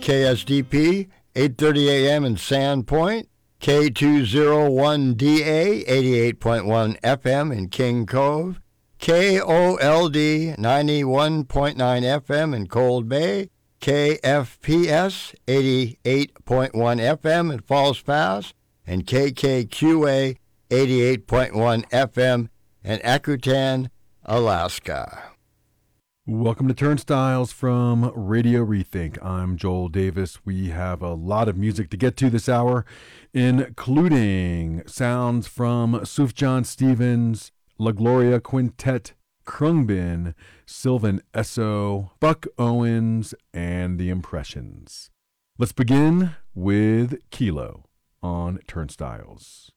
KSDP, 8:30 a.m. in Sandpoint, K201DA, 88.1 FM in King Cove, KOLD, 91.9 FM in Cold Bay, KFPS, 88.1 FM in Falls Pass, and KKQA, 88.1 FM in Akutan, Alaska. Welcome to Turnstiles from Radio Rethink. I'm Joel Davis. We have a lot of music to get to this hour, including sounds from Sufjan Stevens, La Gloria Quintet, Krungbin, Sylvan Esso, Buck Owens, and The Impressions. Let's begin with Kilo on Turnstiles.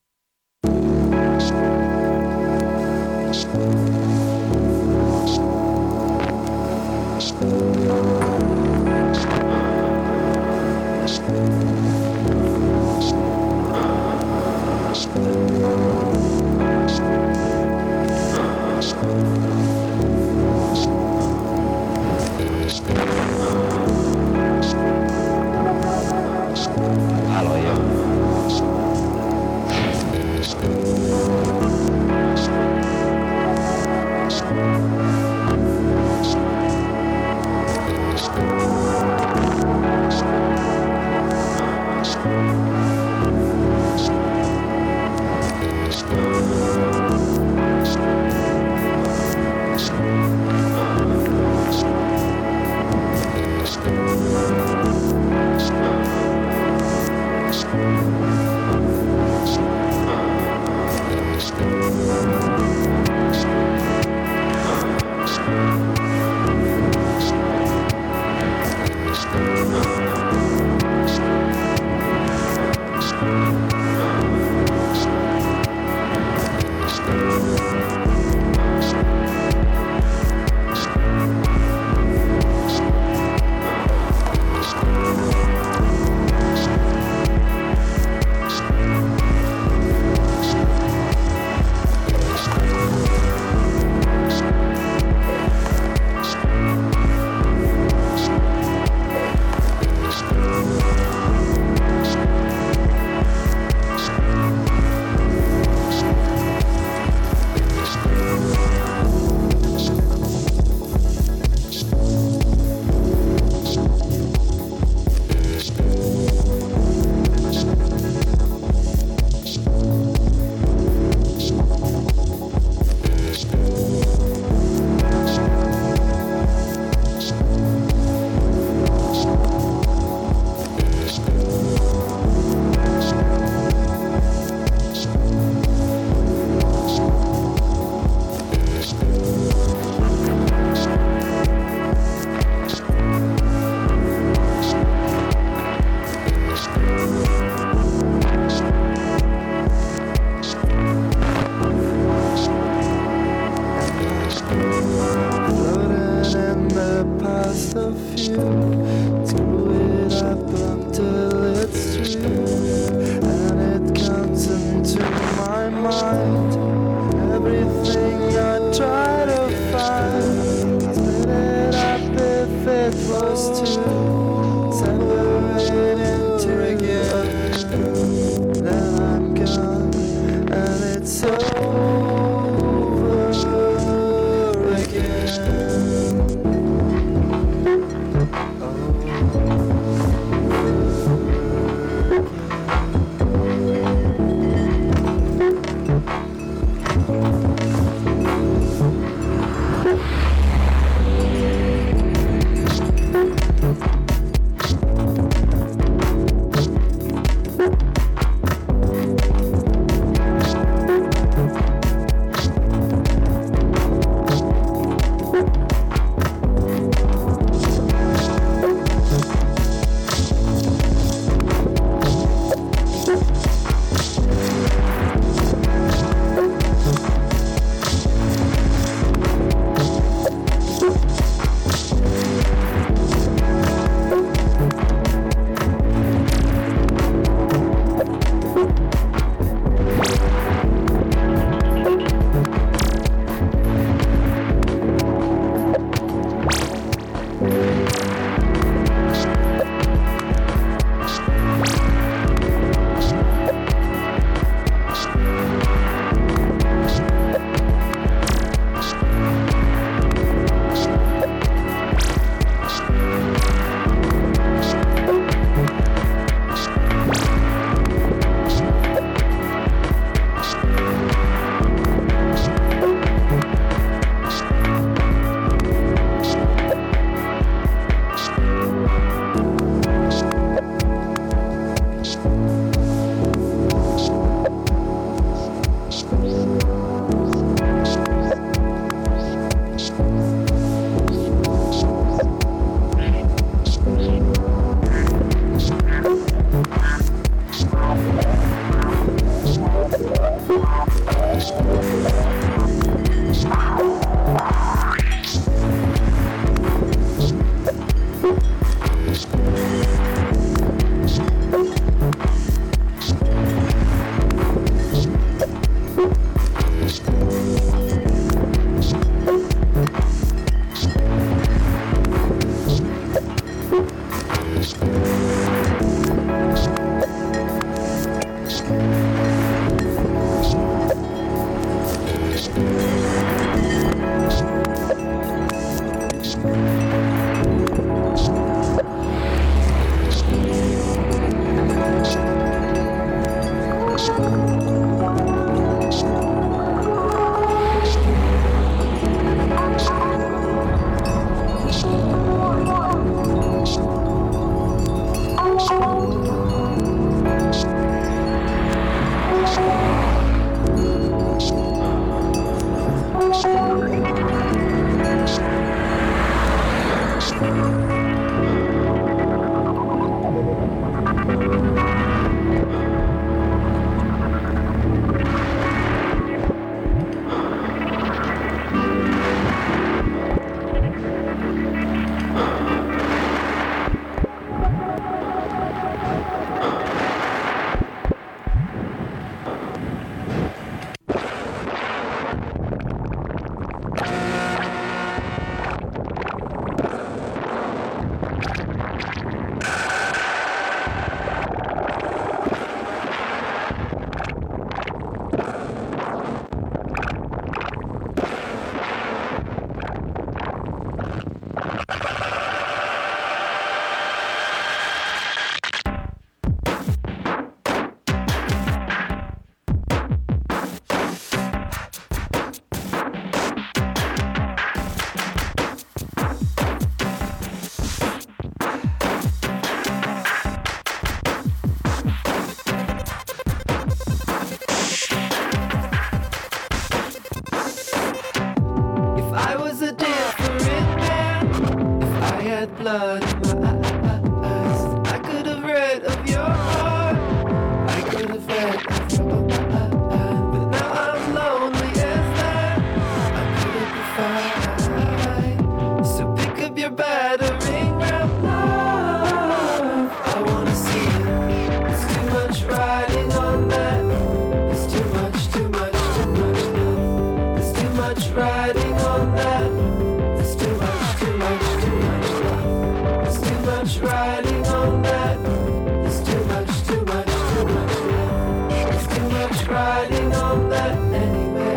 blood in my eyes. I could have read of your heart. I could have read of your mind. But now I'm lonely as that. I couldn't be fine. So pick up your battering ram, love. I wanna see it. It's too much riding on that. It's too much, too much, too much love. There's too much riding on that. There's too much, too much, too much love. There's too much riding on that. There's too much, too much, too much love. There's too much riding on that anyway.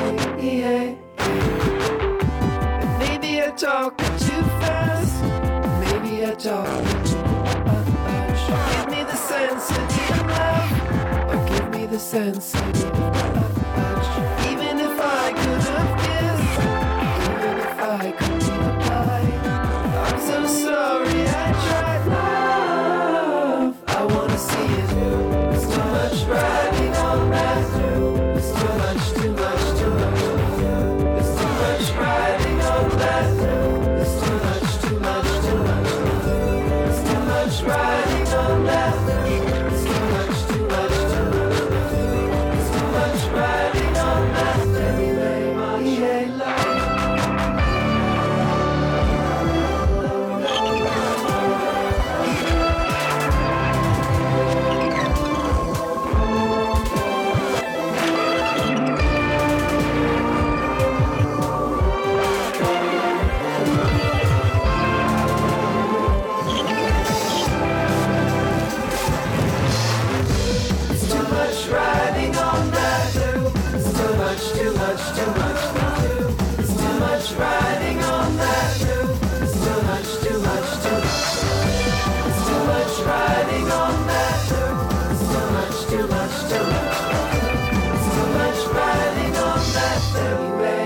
And maybe I talk too fast. Maybe I talk too much. Give me the sensitive love, or give me the sensitive touch. Even if I could have kissed, even if I could reply, I'm so sorry I tried. Love, I wanna see it. There's too much riding on that. There's too much, too much, too much. There's too much riding on that. There's too much, too much, too much. There's too much riding on that. There's too much, too much, too much. There's too much riding on that. Anyway, it's too much riding on that. It's too much, too much, too much. It's too much riding on that. It's too much, too much, too much. It's too much riding on that. It's too much, too much, too much. It's too much riding on that. Anyway,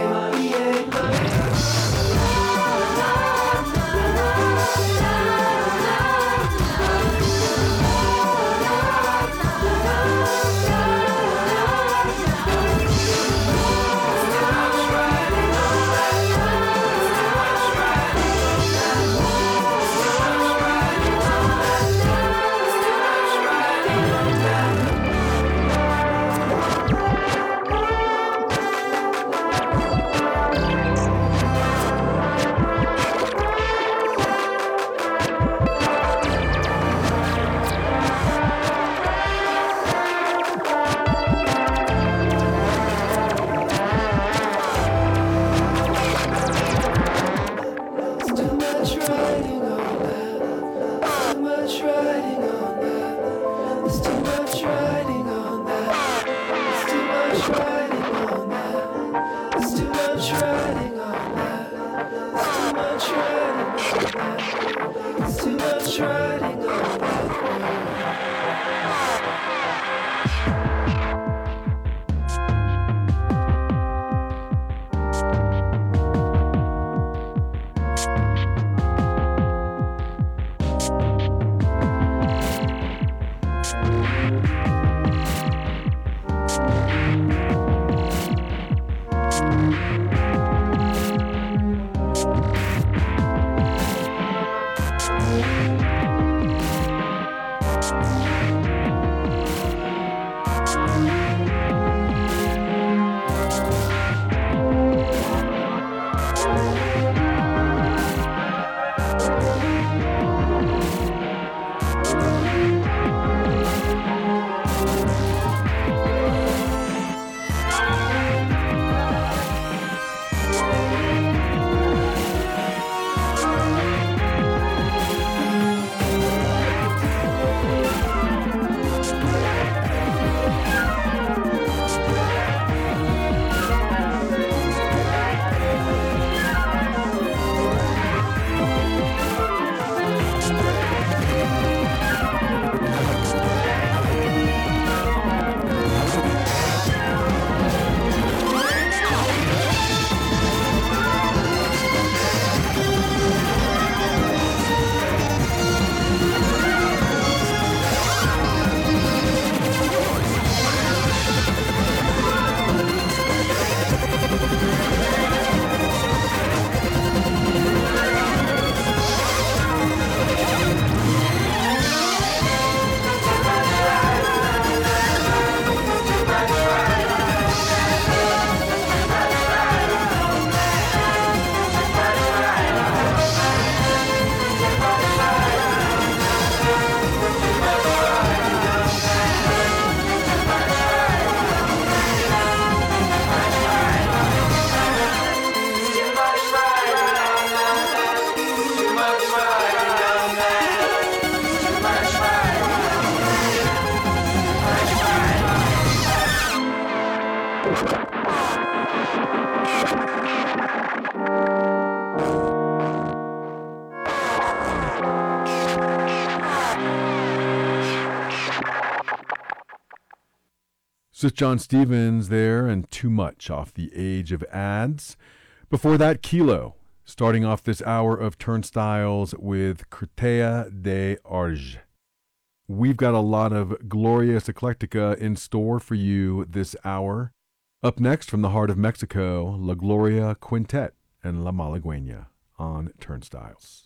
Sis John Stevens there and Too Much off the Age of Ads. Before that, Kilo, starting off this hour of Turnstiles with Crtea de Arge. We've got a lot of glorious eclectica in store for you this hour. Up next, from the heart of Mexico, La Gloria Quintet and La Malagueña on Turnstiles.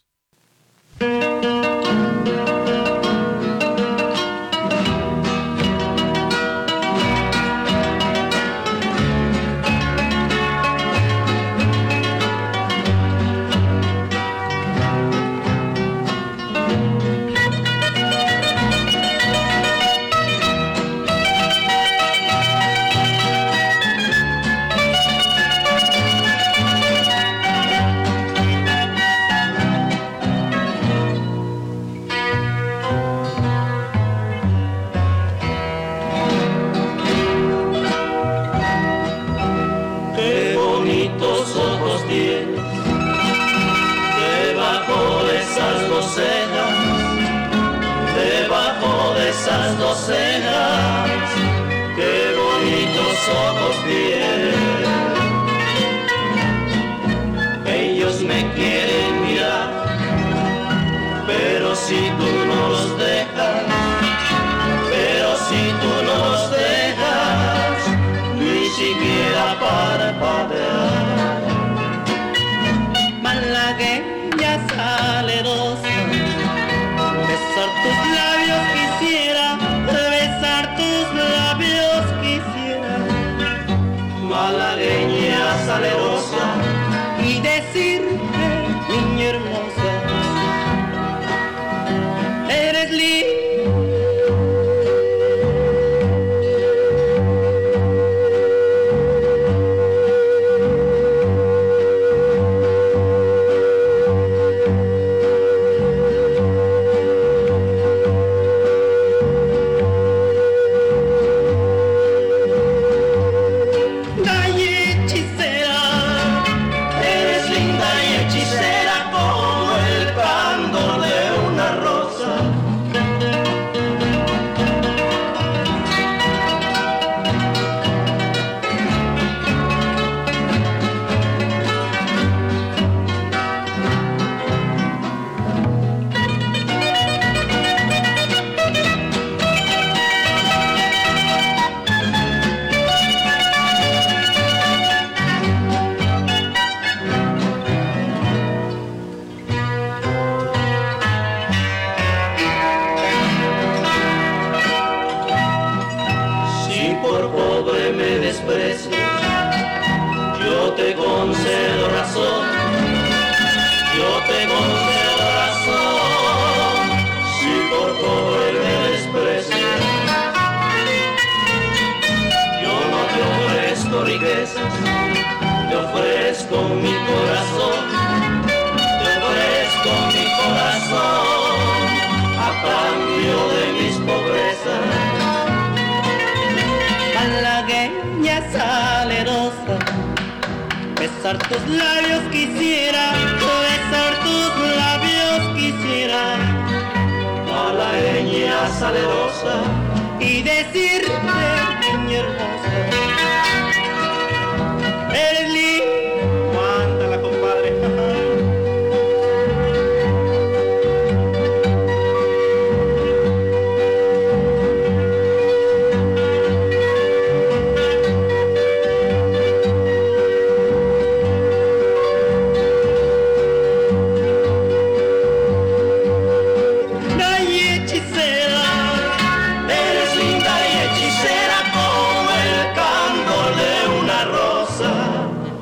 Debajo de esas dos cejas, qué bonitos ojos tienen. Ellos me quieren mirar, pero si tú no los dejas, ni siquiera parpadear. Malagueña salerosa, besar tus labios quisiera, besar tus labios quisiera. Malagueña salerosa, y decirte, niña hermosa, eres linda. Te ofrezco mi corazón, a cambio de mis pobrezas. Malagueña salerosa, besar tus labios quisiera, besar tus labios quisiera. Malagueña salerosa, y decirte, niña hermosa, eres linda. Mándala, compadre. Eres linda y hechicera como el candor de una rosa.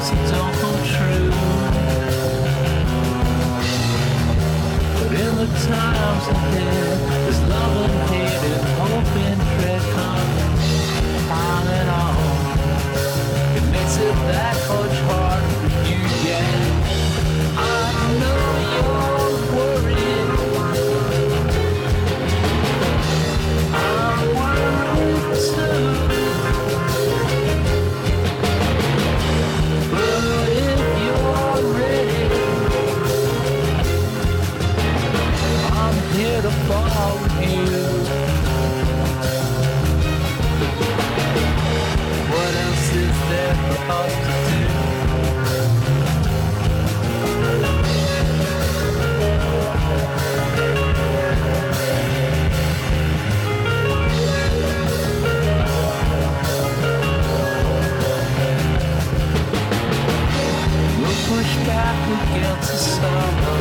dreams that don't come true. But in the times ahead, there's love and hate and hope and dread coming on and on. It makes it that much harder for you, yeah. I know you're worried. I'm worried too. But if you're ready, I'm here to follow you. What else is there for us to do? We'll push back against the summer.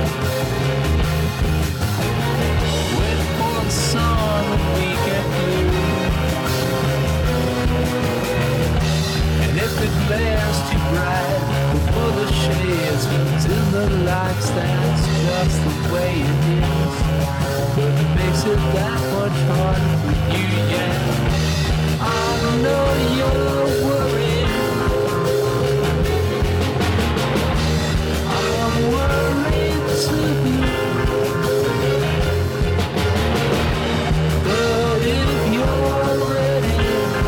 Wait for the sun that we get through. And if it glares too bright, we'll pull the shades until the lights. That's just the way it is. But it makes it that much harder for you, yeah. I know you're worried. I'm worried too. But if you're ready,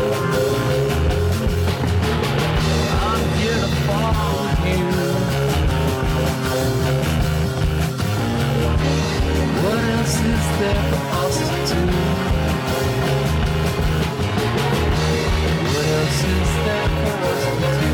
I'm here to follow you. What else is there for us to do? What else is there for us to do?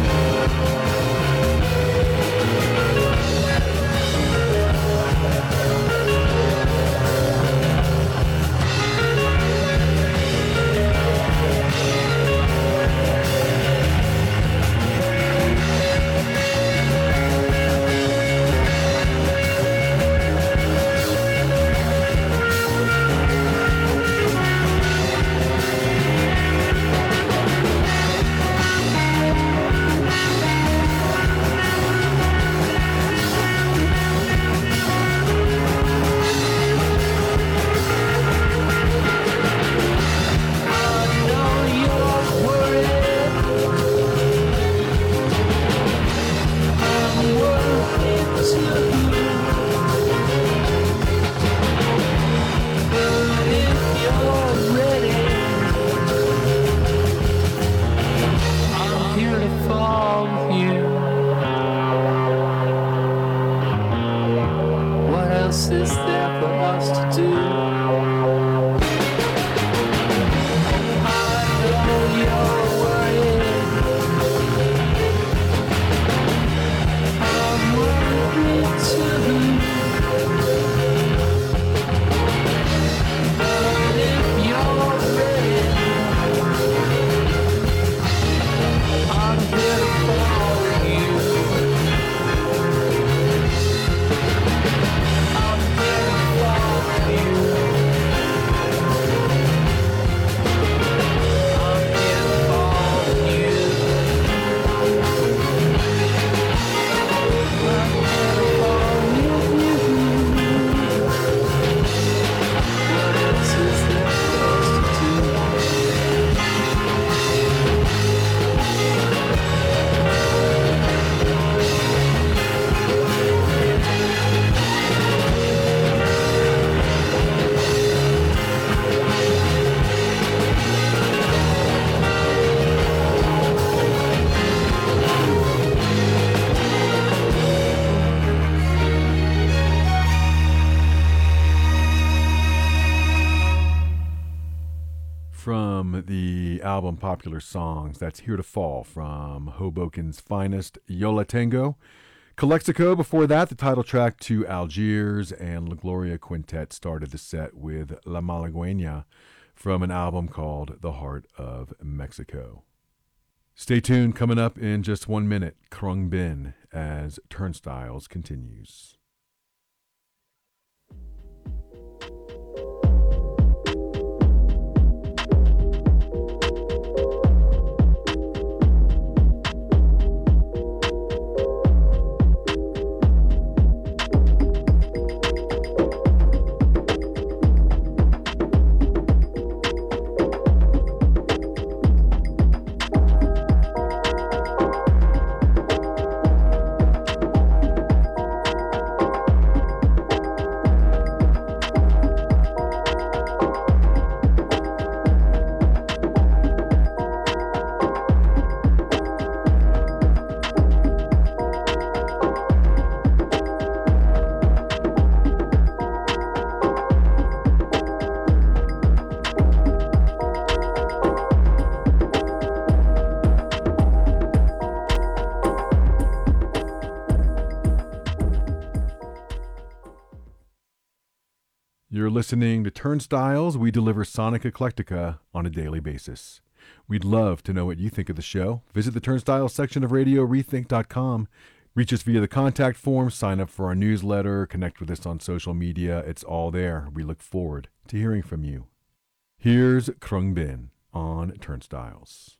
Is there for us to do? I know you're worried. I'm worried too. But if you're ready, I'm here to follow you. From the album Popular Songs, that's Here to Fall from Hoboken's finest, Yo La Tengo. Calexico, before that, the title track to Algiers, and La Gloria Quintet started the set with La Malagueña from an album called The Heart of Mexico. Stay tuned, coming up in just 1 minute, Krung Bin as Turnstiles continues. You're listening to Turnstiles. We deliver Sonic Eclectica on a daily basis. We'd love to know what you think of the show. Visit the Turnstiles section of RadioRethink.com. Reach us via the contact form, sign up for our newsletter, connect with us on social media. It's all there. We look forward to hearing from you. Here's Krung Bin on Turnstiles.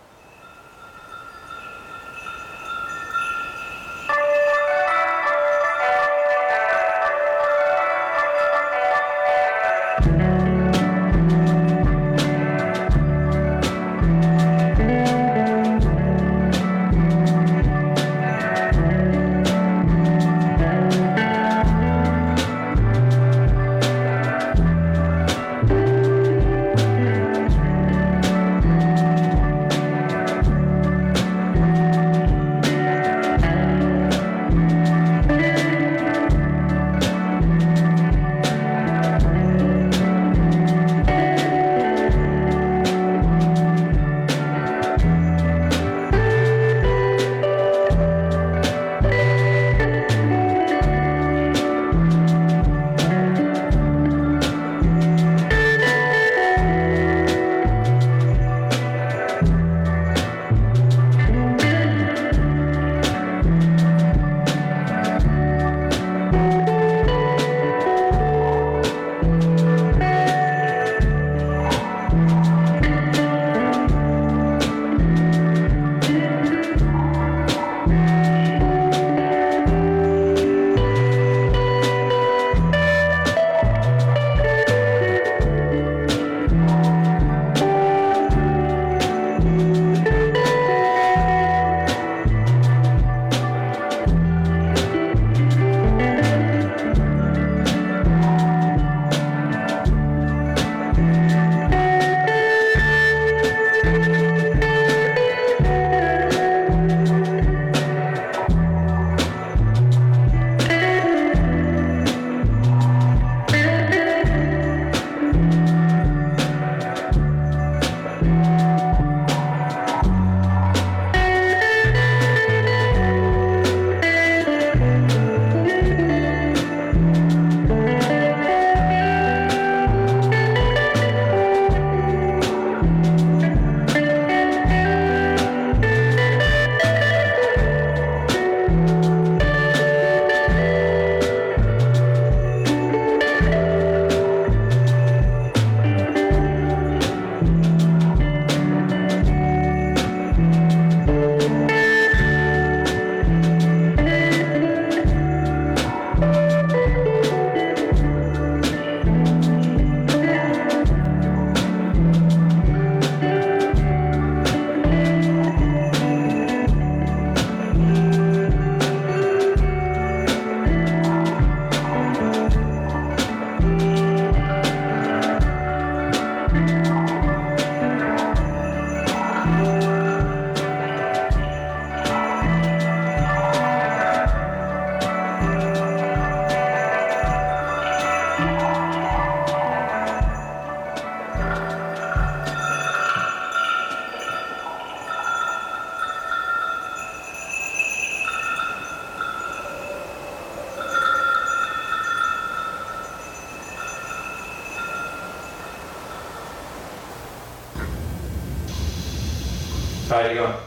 How you going?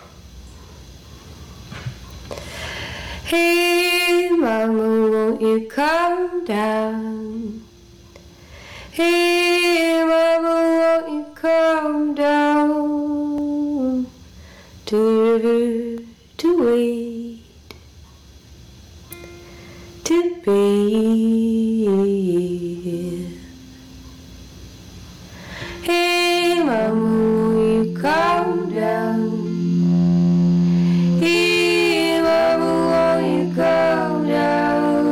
Hey, mama, won't you come down? Hey, mama, won't you come down to the river to wait, to bathe? Hey, mama, won't you come down? Hey, mama, won't you come down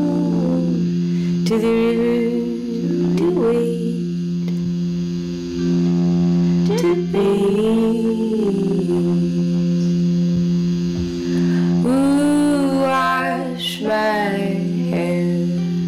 to the river to wait, to bathe? Ooh, wash my hair,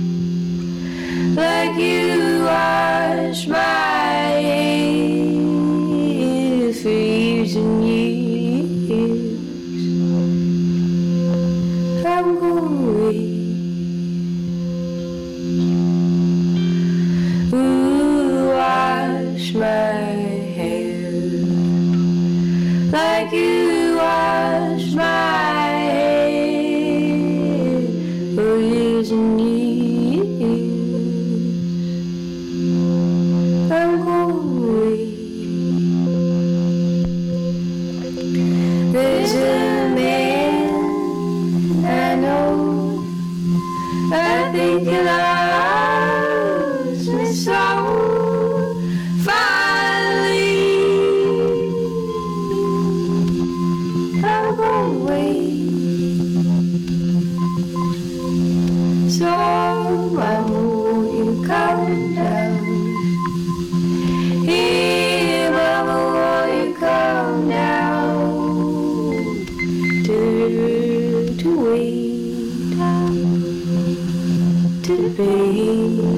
think he loves me so. Finally, I'll go away. So why won't you come down? Here, mama, won't you come down to wait to the baby?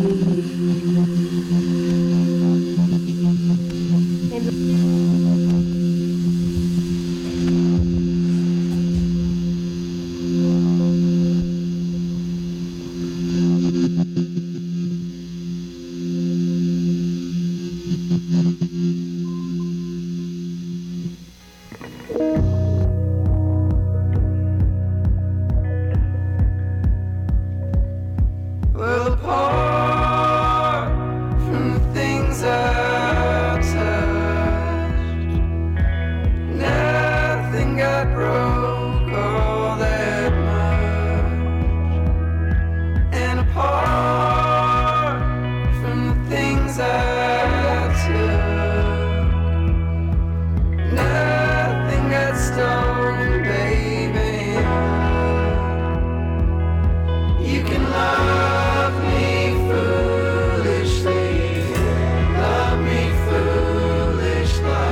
Well, apart from the things I touched, nothing got broke all that much. And apart from the things I took, nothing got stolen, baby. You can love me foolishly, love me foolishly.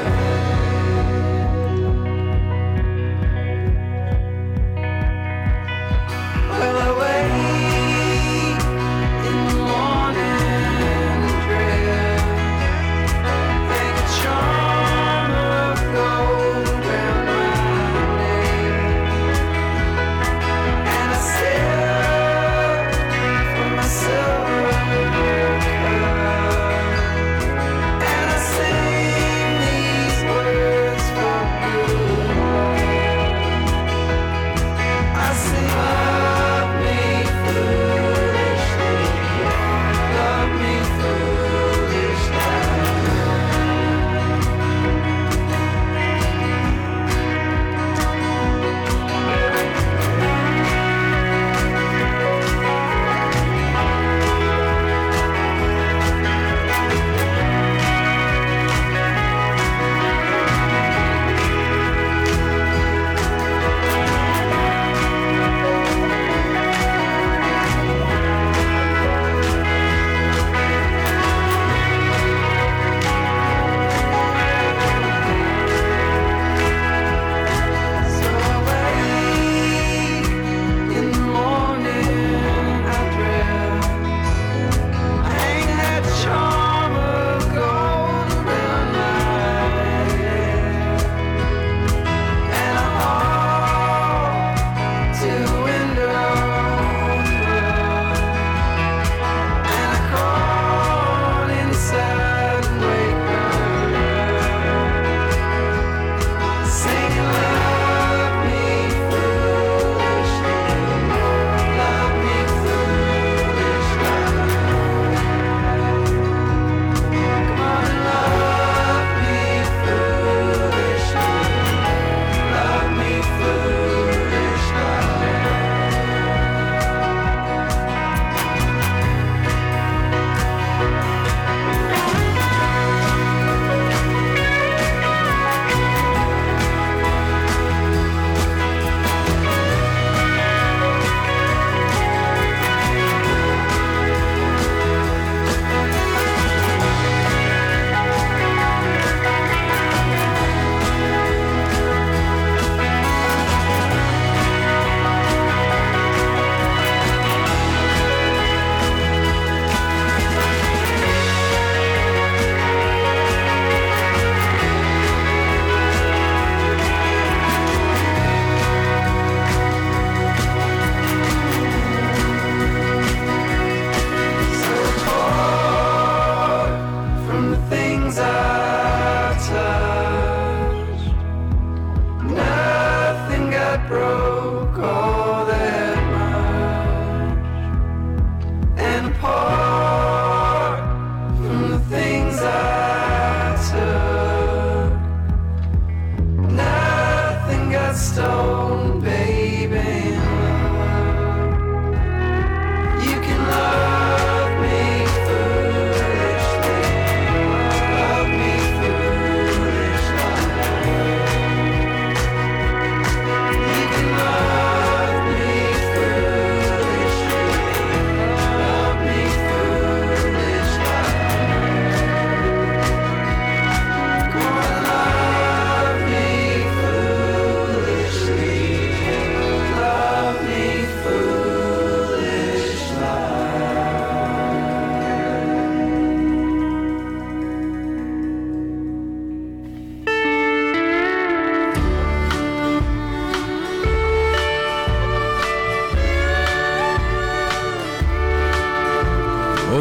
Well, I wake in the morning dress, hang a charm of gold around my neck, and I sip from my silver cup, and I sing these words for good. I sing, love me foolishly, love me foolishly. So I wake in the morning, I dress, I hang that charm of gold around my neck, and I walk to the window, and I crawl inside and wake up, singing, love me foolishly, love me foolishly. Come on and love me foolishly, love me foolishly. So apart from the things I touched, nothing got broke all that much. And apart from the things I took, nothing got stolen, baby.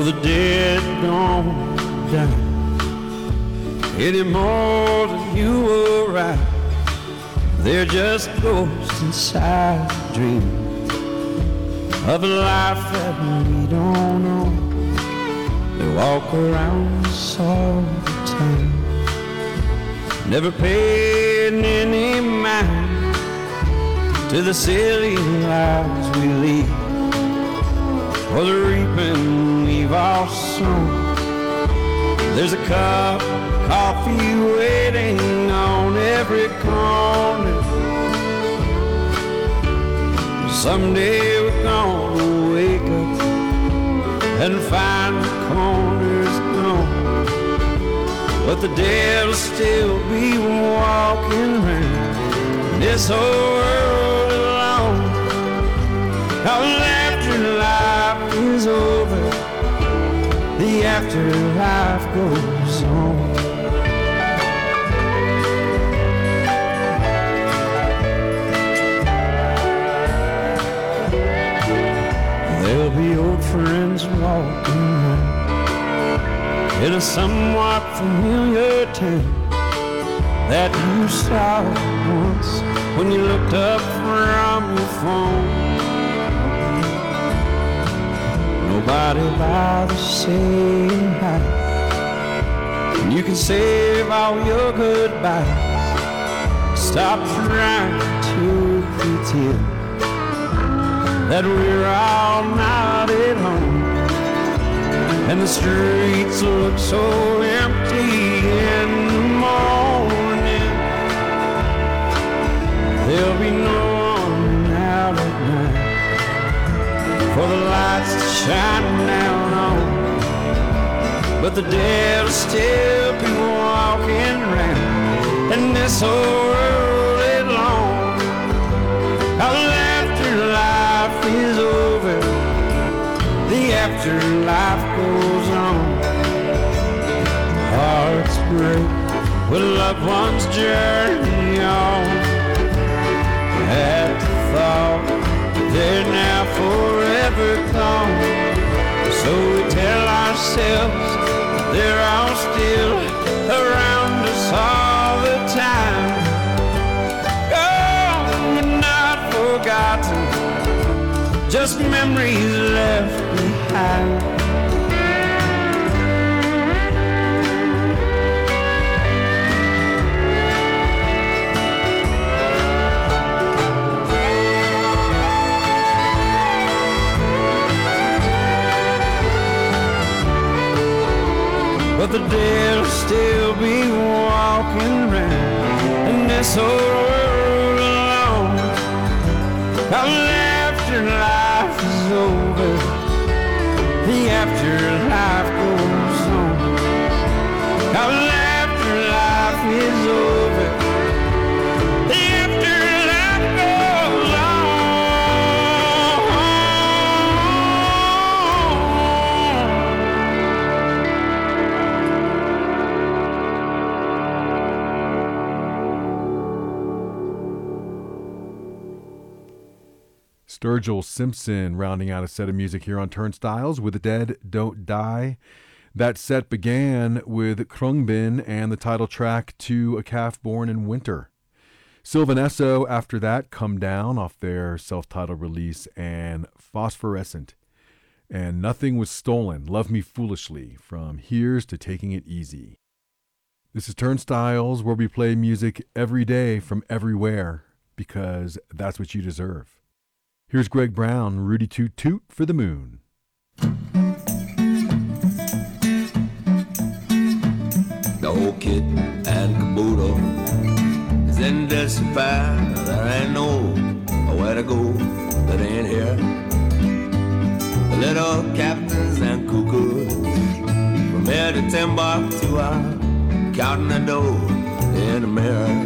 Oh, the dead don't die any more than you or I. They're just ghosts inside dreams of a life that we don't know. They walk around us all the time, never paying any mind to the silly lives we lead, or the reaping we've all sown. There's a cup of coffee waiting on every corner. Someday we're gonna wake up and find the corner's gone, but the dead'll still be walking around this whole world alone. Now afterlife is over, the afterlife goes on. There'll be old friends walking around in a somewhat familiar town that you saw once when you looked up from your phone. Nobody bothers saying hi, and you can save all your goodbyes. Stop trying to pretend that we're all not at home, and the streets look so empty in the morning. There'll be no one out at night for the lights to shine down on, but the dead'll still be walking around, and this whole world is long. Our afterlife is over, the afterlife goes on. Hearts break when loved ones journey on, at the thought they're now forever gone. So we tell ourselves they're all still around us all the time. Gone but not forgotten, just memories left behind. But the dead'll still be walking around in this whole world alone. Our afterlife is over, the afterlife goes on. Our afterlife is over, the afterlife goes on. Sturgill Simpson rounding out a set of music here on Turnstiles with The Dead Don't Die. That set began with Krungbin and the title track to A Calf Born in Winter. Sylvan Esso after that, Come Down off their self-titled release, and Phosphorescent. And Nothing Was Stolen, Love Me Foolishly, from Here's to Taking It Easy. This is Turnstiles, where we play music every day from everywhere, because that's what you deserve. Here's Greg Brown, Rudy Toot Toot for the Moon. The old kid and caboodle is in despair. There ain't nowhere to go that ain't here. The little captains and cuckoos from here to Timbuktu are counting the dough in the mirror.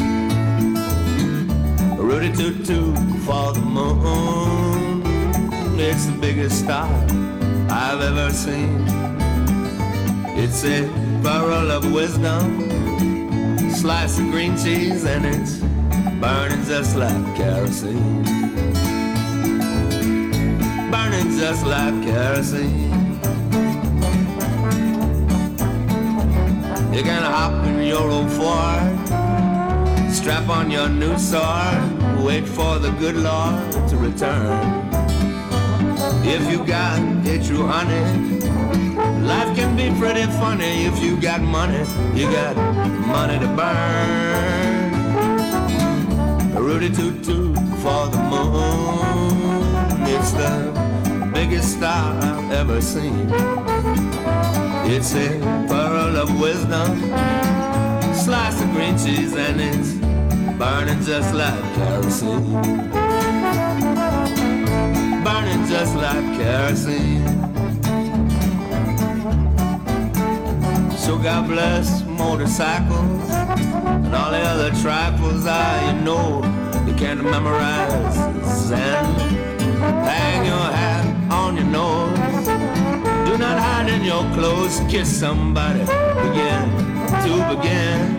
Rudy Toot Toot for the moon. It's the biggest star I've ever seen. It's a barrel of wisdom, slice of green cheese, and it's burning just like kerosene. Burning just like kerosene. You can hop in your old Ford, strap on your new sword, wait for the good Lord to return. If you got a true honey, life can be pretty funny. If you got money, you got money to burn. Rudy toot toot for the moon. It's the biggest star I've ever seen. It's a pearl of wisdom, slice of green cheese, and it's burning just like kerosene. Burning just like kerosene. So God bless motorcycles and all the other trifles you know you can't memorize. And hang your hat on your nose. Do not hide in your clothes. Kiss somebody. Begin to begin.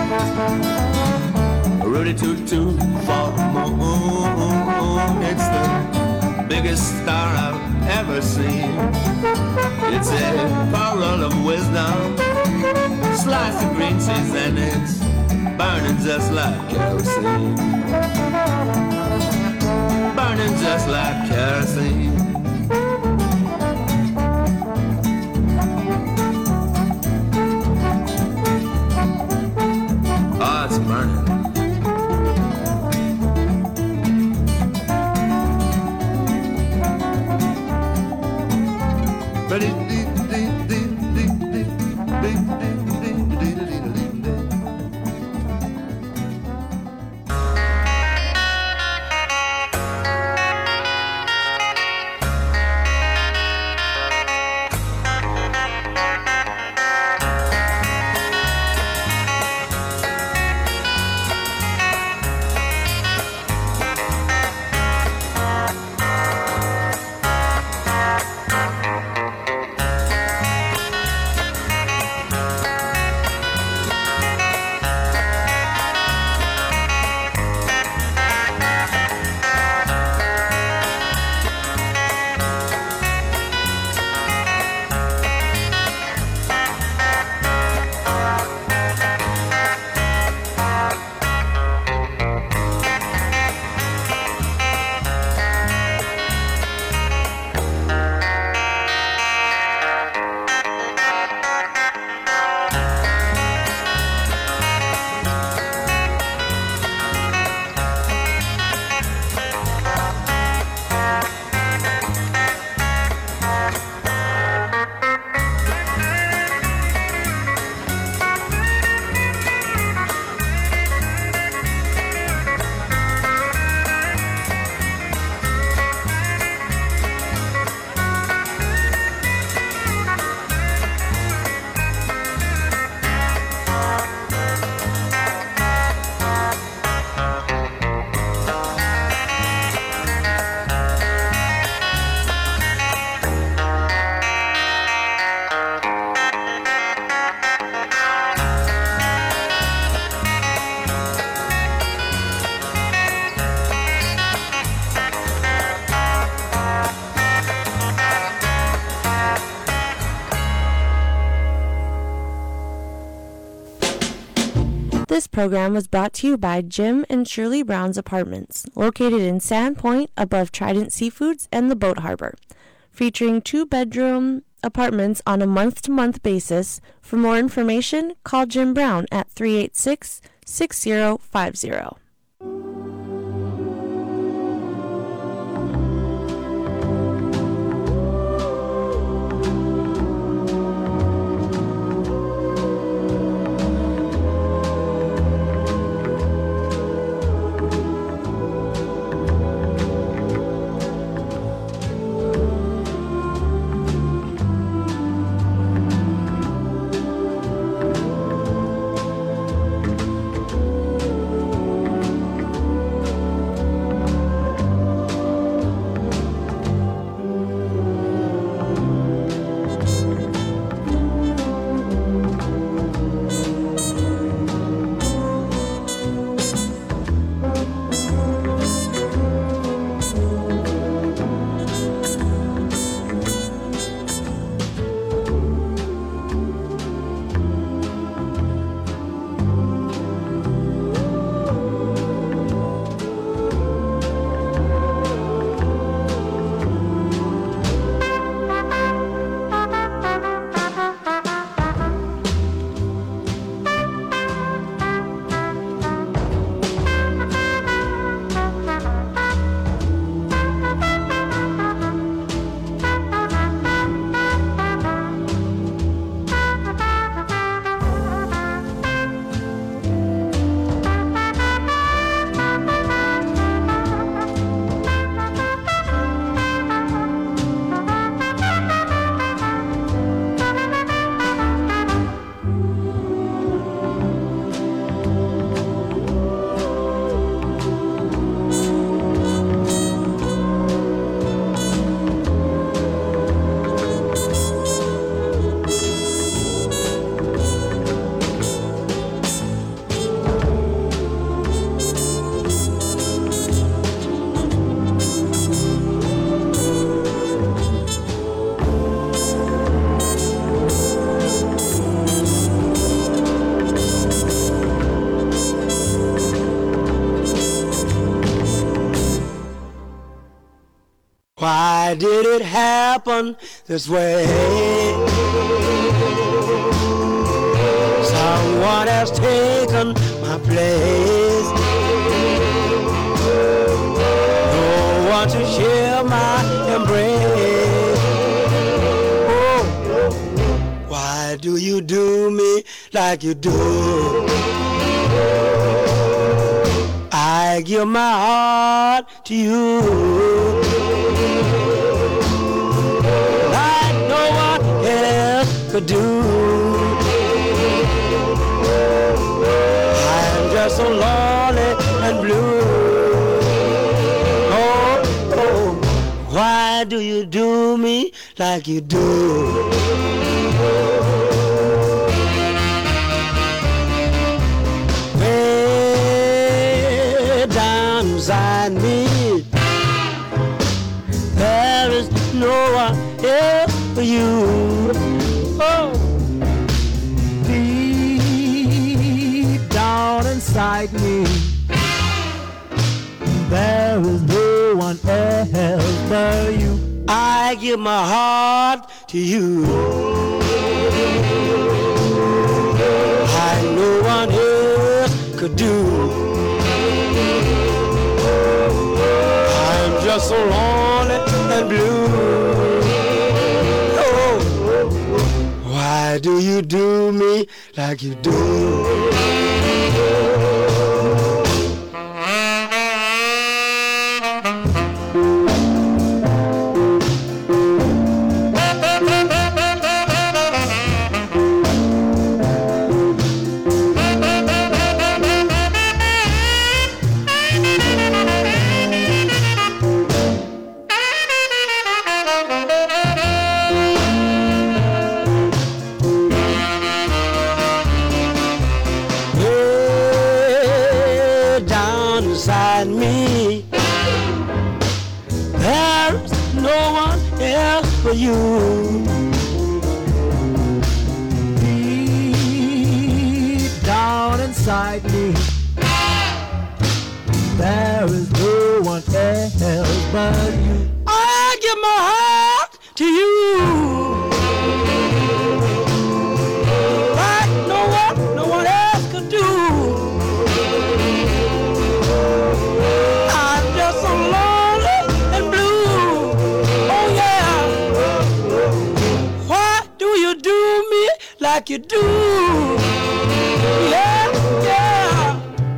Rudy toot toot for the moon. It's the biggest star I've ever seen. It's a pearl of wisdom, slice of green cheese, and it's burning just like kerosene. Burning just like kerosene. Oh, it's burning. This program was brought to you by Jim and Shirley Brown's Apartments, located in Sandpoint above Trident Seafoods and the Boat Harbor, featuring 2-bedroom apartments on a month-to-month basis. For more information, call Jim Brown at 386-6050. Why did it happen this way? Someone has taken my place. No one to share my embrace. Oh, why do you do me like you do? I give my heart to you like no one else could do. I'm just so lonely and blue. Oh, oh, why do you do me like you do? Inside me, there is no one else for you. Oh, deep down inside me, there is no one else but you. I give my heart to you. Like no one else could do. Just so lonely and blue. Oh, why do you do me like you do? Inside me, there's no one else for you. Deep down inside me, there is no one else but you. I give my heart to you. Like no one else could do. Like you do, yeah, yeah.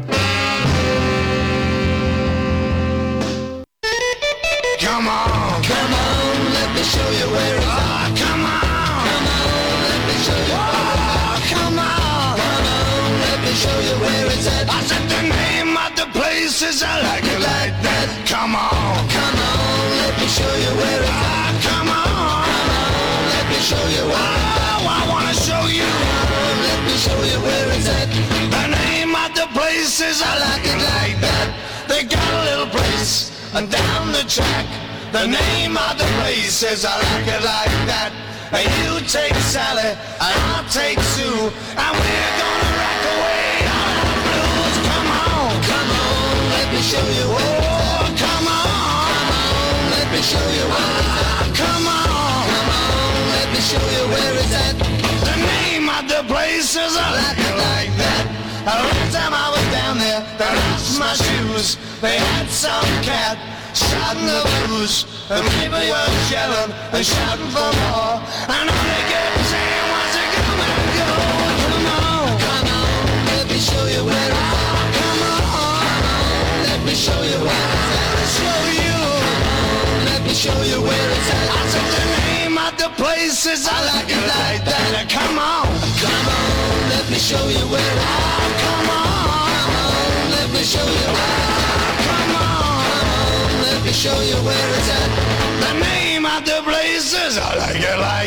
Come on, let me show you where it's at. Come on, let me show you. Come on, let me show you where it's at. I said the name of the place is I like it like that. Come on, let me show you where it's at. Come on, let me show you where. I wanna show you. Let me show you where it's at. The name of the place is I like it like that. They got a little place down the track. The name of the place is I like it like that. You take Sally, I'll take Sue, and we're gonna rock away on the blues. Come on, let me show you. Oh, come on, let me show you. Come on, let me show you where it's at. The name of the place is I like it like that. Last time I was down there, they lost my shoes. They had some cat shouting the blues, and people were yelling and shouting for more. And all they kept saying was to come and go. Come on, let me show you where it's at. Come on, let me show you where it's at. Show you, let me show you where it's at. I said the name of the place is I like it like that. Come on, let me show you where it's at. Come on, let me show you where it's at. Come on, let me show you where it's at. The name of the place is I like it like.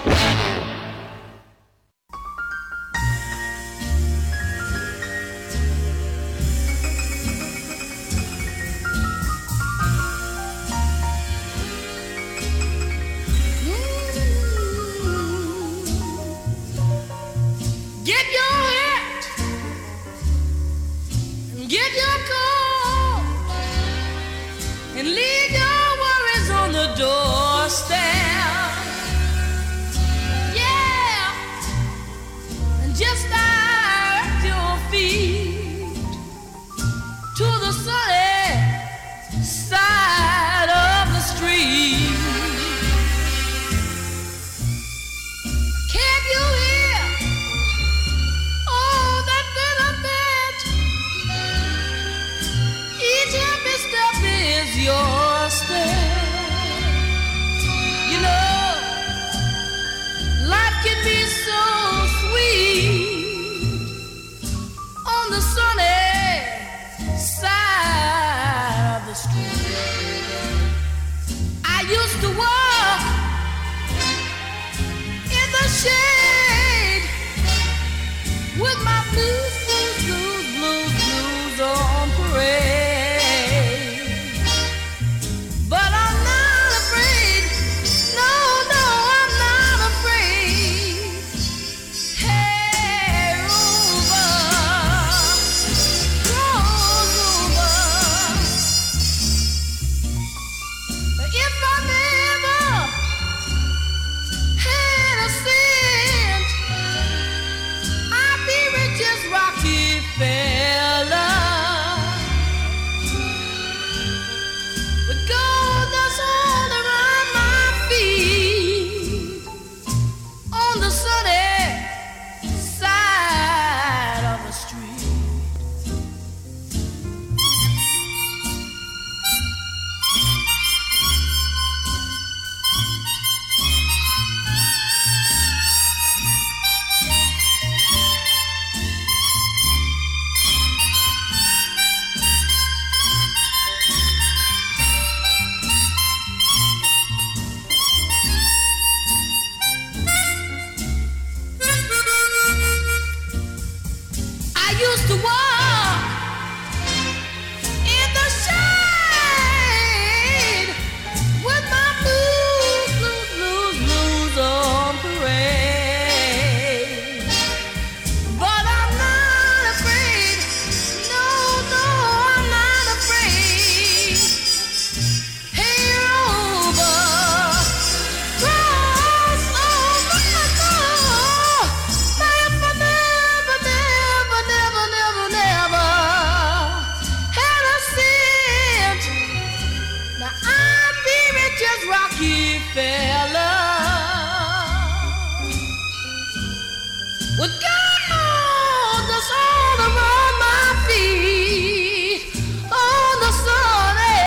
Get your hat and get your coat and leave your worries on the door. your step.